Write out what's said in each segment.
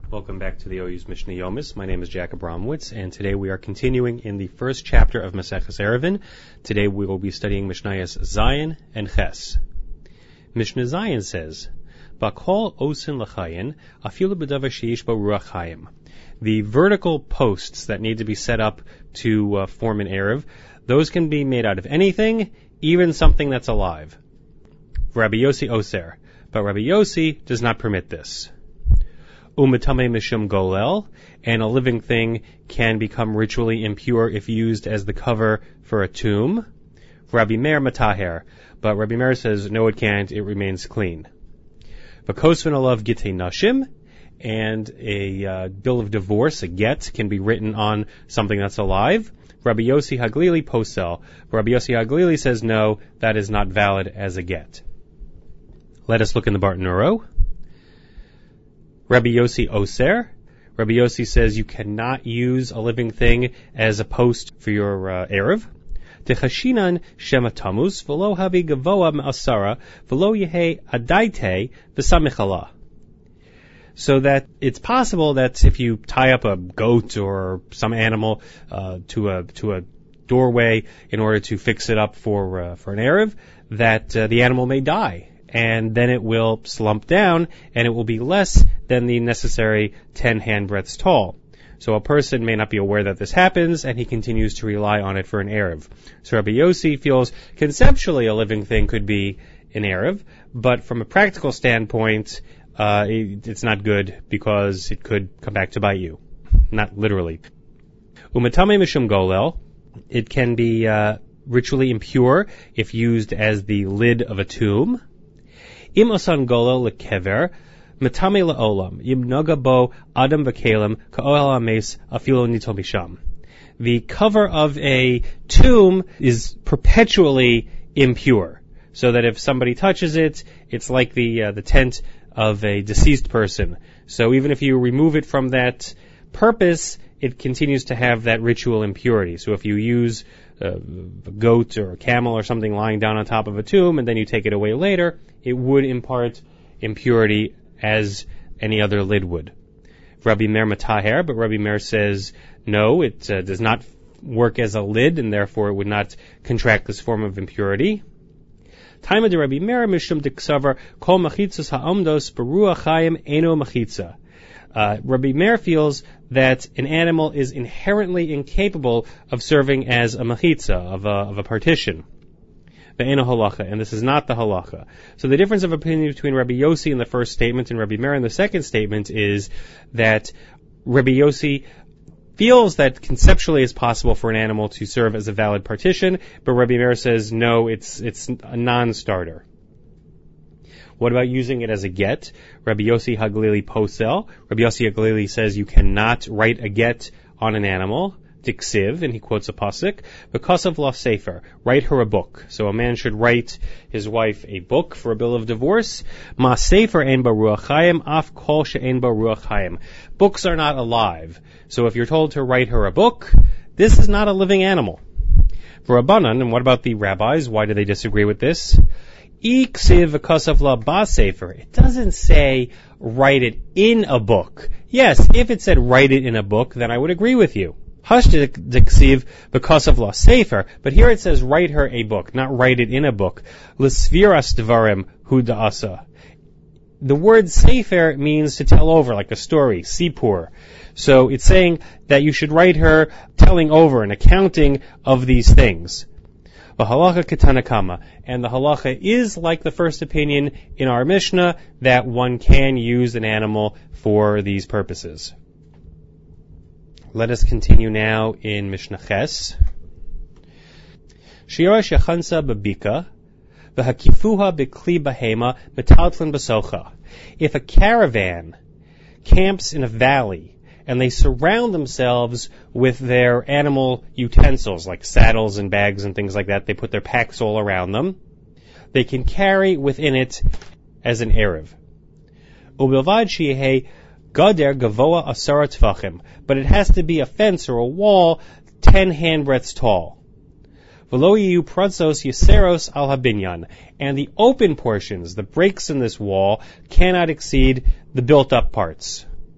Welcome back to the OU's Mishnah Yomis. My name is Jack Abramowitz, and today we are continuing in the first chapter of Maseches Eruvin. Today we will be studying Mishnayos Zayin and Ches. Mishnah Zayin says, "Bakol osin l'chayin, afilu b'davar sheish bo ruach chayim." The vertical posts that need to be set up to form an eruv, those can be made out of anything, even something that's alive. Rabbi Yossi oser, but Rabbi Yossi does not permit this. Umatame mishum golel, and a living thing can become ritually impure if used as the cover for a tomb. Rabbi Meir mataher, but Rabbi Meir says no, it can't. It remains clean. V'kosvin alav gitei nashim, and a bill of divorce, a get, can be written on something that's alive. Rabbi Yossi Haglili posel, but Rabbi Yossi Haglili says no, that is not valid as a get. Let us look in the Bartanuro. Rabbi Yossi Oser. Rabbi Yossi says you cannot use a living thing as a post for your eruv. Techashinan shema tamuz v'lo havi gavoa me'asara v'lo yehe adaite v'samichala. So that it's possible that if you tie up a goat or some animal to a doorway in order to fix it up for an eruv, that the animal may die. And then it will slump down, and it will be less than the necessary 10 handbreadths tall. So a person may not be aware that this happens, and he continues to rely on it for an eruv. So Rabbi Yossi feels conceptually a living thing could be an eruv, but from a practical standpoint, it's not good because it could come back to bite you. Not literally. Umatame mishum golel, it can be ritually impure if used as the lid of a tomb. Im osan golel lekever, metame leolam, im noga bo adam v'kelim ka'oel ha'mes afilo nitol misham. The cover of a tomb is perpetually impure, so that if somebody touches it, it's like the tent of a deceased person. So even if you remove it from that purpose, it continues to have that ritual impurity. So if you use a goat or a camel or something lying down on top of a tomb and then you take it away later, it would impart impurity as any other lid would. Rabbi Meir mataher, but Rabbi Meir says no, it does not work as a lid and therefore it would not contract this form of impurity. Taima de Rabbi Meir mishum diksavar kol machitzas ha'amdos beruach chayim eno machitza. Rabbi Meir feels that an animal is inherently incapable of serving as a machitza, of a partition. Ve'eno halacha, and this is not the halacha. So the difference of opinion between Rabbi Yossi in the first statement and Rabbi Meir in the second statement is that Rabbi Yossi feels that conceptually it's possible for an animal to serve as a valid partition, but Rabbi Meir says no, it's a non-starter. What about using it as a get? Rabbi Yossi Haglili posel. Rabbi Yossi Haglili says you cannot write a get on an animal. Diksiv, and he quotes a pasuk, because of la sefer, write her a book. So a man should write his wife a book for a bill of divorce. Ma sefer ein ba ruach chayim, af kol she'ein ba ruach chayim. Books are not alive. So if you're told to write her a book, this is not a living animal. For Rabbanan, and what about the rabbis? Why do they disagree with this? Iksiv v'kasav la ba sefer. It doesn't say write it in a book. Yes, if it said write it in a book, then I would agree with you. Hashdiksiv because of la sefer, but here it says write her a book, not write it in a book. L'sviras dvarim hu da'asa. The word sefer means to tell over, like a story, sipur. So it's saying that you should write her telling over, an accounting of these things. V'halacha ketanakama, and the halacha is like the first opinion in our Mishnah that one can use an animal for these purposes. Let us continue now in Mishnah Ches. Shira shechansa babika, v'hakifuha b'kli bahema metaltlin basocha. If a caravan camps in a valley and they surround themselves with their animal utensils like saddles and bags and things like that, they put their packs all around them, they can carry within it as an eruv. Ubilvad sheyeh gader gavoa asara tvachim, but it has to be a fence or a wall 10 handbreadths tall. V'lo yiyu prantzos yeseros al habinyan, and the open portions, the breaks in this wall, cannot exceed the built-up parts.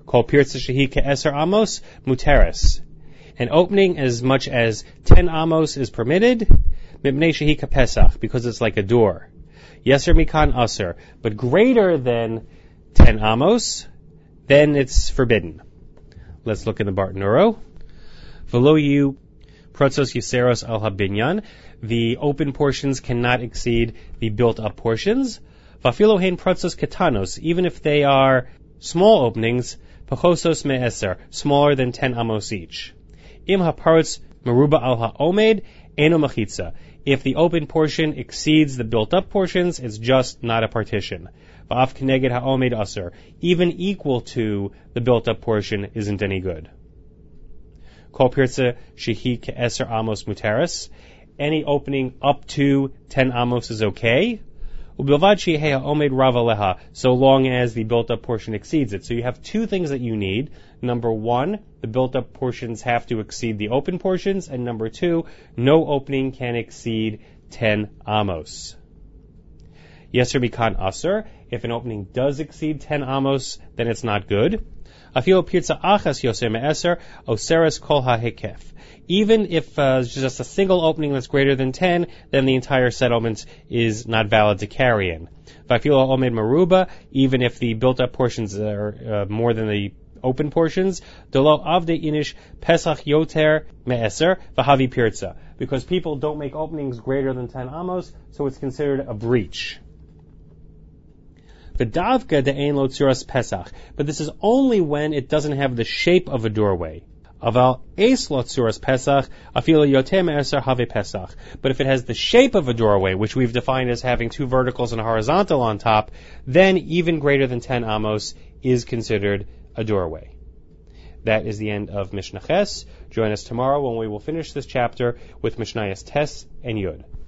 Kol pirza shehi ke'eser amos muteres. An opening as much as 10 amos is permitted, mipnei shehi kepesach, because it's like a door. Yeser mikan aser, but greater than 10 amos, then it's forbidden. Let's look in the Bartanuro. V'lo yu protzos yiseros al habinyan. The open portions cannot exceed the built-up portions. V'afilo hein protzos ketanos, even if they are small openings, pachosos me'eser, smaller than 10 amos each. Im haparotz meruba al ha'omed, eno machitza. If the open portion exceeds the built-up portions, it's just not a partition. V'af keneged ha'omed aser. Even equal to the built-up portion isn't any good. Kol pirza shehi ke'eser amos muteris. Any opening up to 10 amos is okay. Ubilvad shehi ha'omed rav aleha, so long as the built-up portion exceeds it. So you have two things that you need. Number one, the built-up portions have to exceed the open portions, and number two, no opening can exceed 10 amos. Yeser mikan aser. If an opening does exceed 10 amos, then it's not good. Afilo pirza achas yoser me'eser, oseres kol ha'hekef. Even if it's just a single opening that's greater than 10, then the entire settlement is not valid to carry in. V'afilo omed maruba, even if the built-up portions are more than the open portions, delo avde inish pesach yoter me'eser v'havi pirza. Because people don't make openings greater than 10 amos, so it's considered a breach. V'davka de'ein lo tzuras pesach. But this is only when it doesn't have the shape of a doorway. Aval eis lo tzuras pesach, afilo yoter me'eser have pesach. But if it has the shape of a doorway, which we've defined as having two verticals and a horizontal on top, then even greater than 10 amos is considered a doorway. That is the end of Mishnah Ches. Join us tomorrow when we will finish this chapter with Mishnayos Tes and Yud.